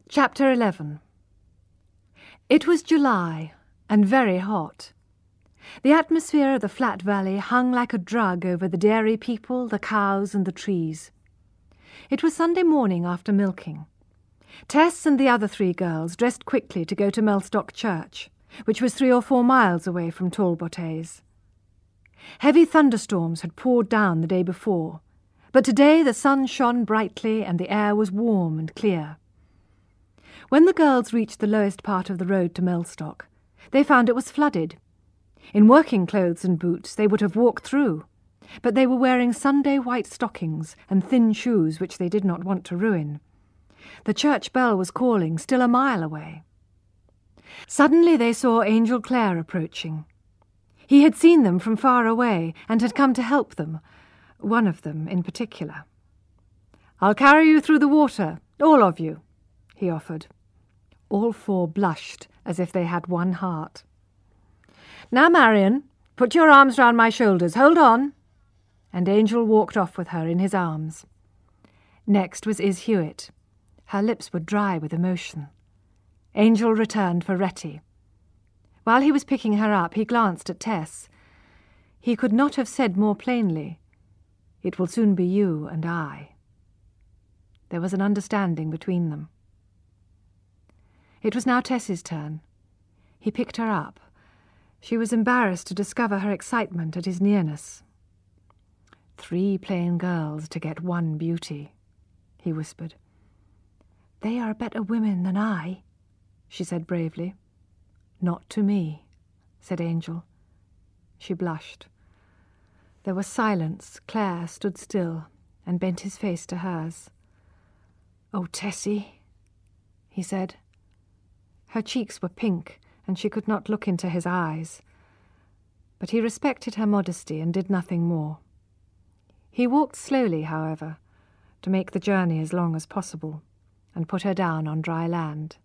Chapter 11. It was July, and very hot. The atmosphere of the flat valley hung like a drug over the dairy people, the cows, and the trees. It was Sunday morning after milking. Tess and the other 3 girls dressed quickly to go to Mellstock Church, which was 3 or 4 miles away from Talbotays. Heavy thunderstorms had poured down the day before, but today the sun shone brightly and the air was warm and clear. When the girls reached the lowest part of the road to Mellstock, they found it was flooded. In working clothes and boots they would have walked through, but they were wearing Sunday white stockings and thin shoes which they did not want to ruin. The church bell was calling still a mile away. Suddenly they saw Angel Clare approaching. He had seen them from far away and had come to help them, one of them in particular. "I'll carry you through the water, all of you," he offered. All 4 blushed as if they had one heart. "Now, Marion, put your arms round my shoulders. Hold on." And Angel walked off with her in his arms. Next was Is Hewitt. Her lips were dry with emotion. Angel returned for Retty. While he was picking her up, he glanced at Tess. He could not have said more plainly, "It will soon be you and I." There was an understanding between them. It was now Tess's turn. He picked her up. She was embarrassed to discover her excitement at his nearness. 3 plain girls to get 1 beauty," he whispered. "They are better women than I," she said bravely. "Not to me," said Angel. She blushed. There was silence. Clare stood still and bent his face to hers. "Oh, Tessie," he said. Her cheeks were pink, and she could not look into his eyes. But he respected her modesty and did nothing more. He walked slowly, however, to make the journey as long as possible, and put her down on dry land.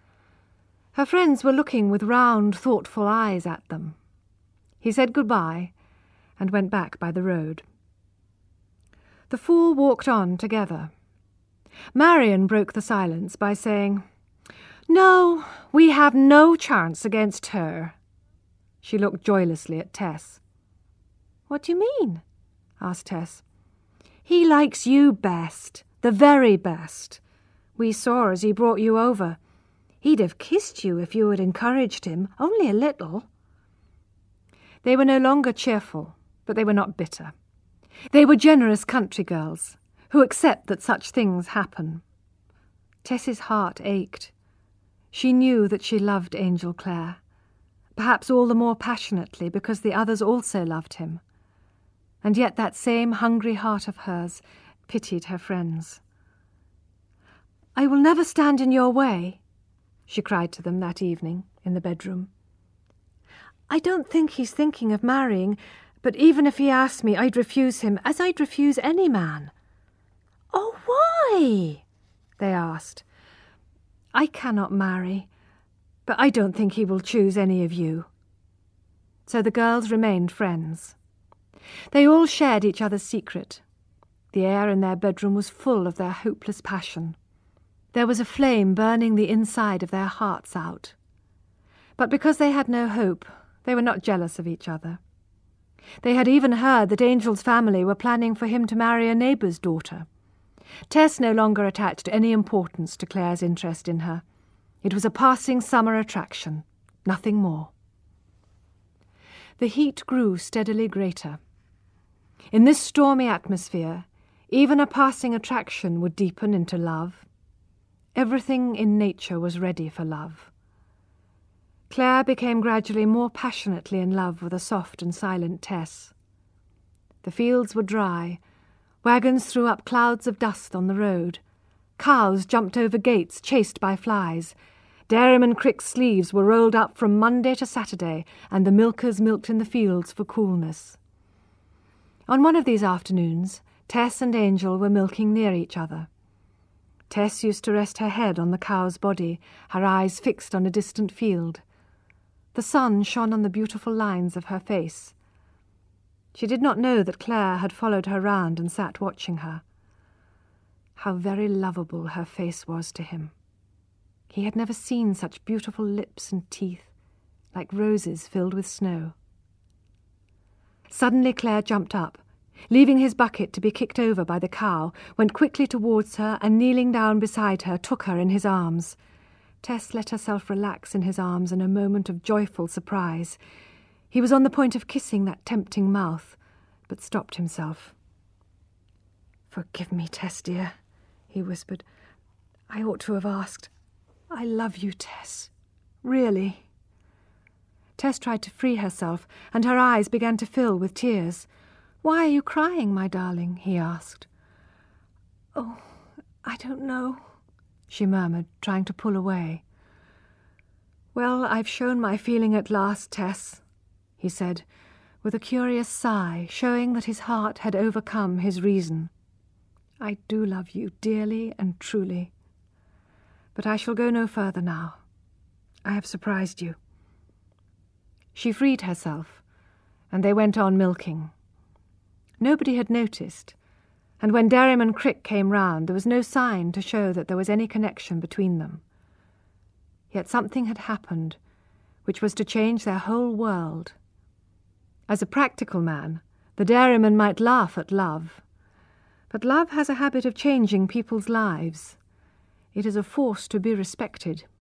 Her friends were looking with round, thoughtful eyes at them. He said goodbye and went back by the road. The 4 walked on together. Marion broke the silence by saying, "No, we have no chance against her." She looked joylessly at Tess. "What do you mean?" asked Tess. "He likes you best, the very best. We saw as he brought you over. He'd have kissed you if you had encouraged him, only a little." They were no longer cheerful, but they were not bitter. They were generous country girls, who accept that such things happen. Tess's heart ached. She knew that she loved Angel Clare, perhaps all the more passionately because the others also loved him. And yet that same hungry heart of hers pitied her friends. "I will never stand in your way," she cried to them that evening in the bedroom. "I don't think he's thinking of marrying, but even if he asked me, I'd refuse him, as I'd refuse any man." "Oh, why?" they asked. "I cannot marry, but I don't think he will choose any of you." So the girls remained friends. They all shared each other's secret. The air in their bedroom was full of their hopeless passion. There was a flame burning the inside of their hearts out. But because they had no hope, they were not jealous of each other. They had even heard that Angel's family were planning for him to marry a neighbour's daughter. Tess no longer attached any importance to Clare's interest in her. It was a passing summer attraction, nothing more. The heat grew steadily greater. In this stormy atmosphere, even a passing attraction would deepen into love. Everything in nature was ready for love. Clare became gradually more passionately in love with a soft and silent Tess. The fields were dry. Wagons threw up clouds of dust on the road. Cows jumped over gates, chased by flies. Dairyman Crick's sleeves were rolled up from Monday to Saturday, and the milkers milked in the fields for coolness. On one of these afternoons, Tess and Angel were milking near each other. Tess used to rest her head on the cow's body, her eyes fixed on a distant field. The sun shone on the beautiful lines of her face. She did not know that Clare had followed her round and sat watching her. How very lovable her face was to him. He had never seen such beautiful lips and teeth, like roses filled with snow. Suddenly Claire jumped up, leaving his bucket to be kicked over by the cow, went quickly towards her and, kneeling down beside her, took her in his arms. Tess let herself relax in his arms in a moment of joyful surprise. He was on the point of kissing that tempting mouth, but stopped himself. "Forgive me, Tess, dear," he whispered. "I ought to have asked. I love you, Tess. Really." Tess tried to free herself, and her eyes began to fill with tears. "Why are you crying, my darling?" he asked. "Oh, I don't know," she murmured, trying to pull away. "Well, I've shown my feeling at last, Tess," he said, with a curious sigh, showing that his heart had overcome his reason. "I do love you dearly and truly. But I shall go no further now. I have surprised you." She freed herself, and they went on milking. Nobody had noticed, and when Derrim and Crick came round, there was no sign to show that there was any connection between them. Yet something had happened which was to change their whole world. As a practical man, the dairyman might laugh at love, but love has a habit of changing people's lives. It is a force to be respected.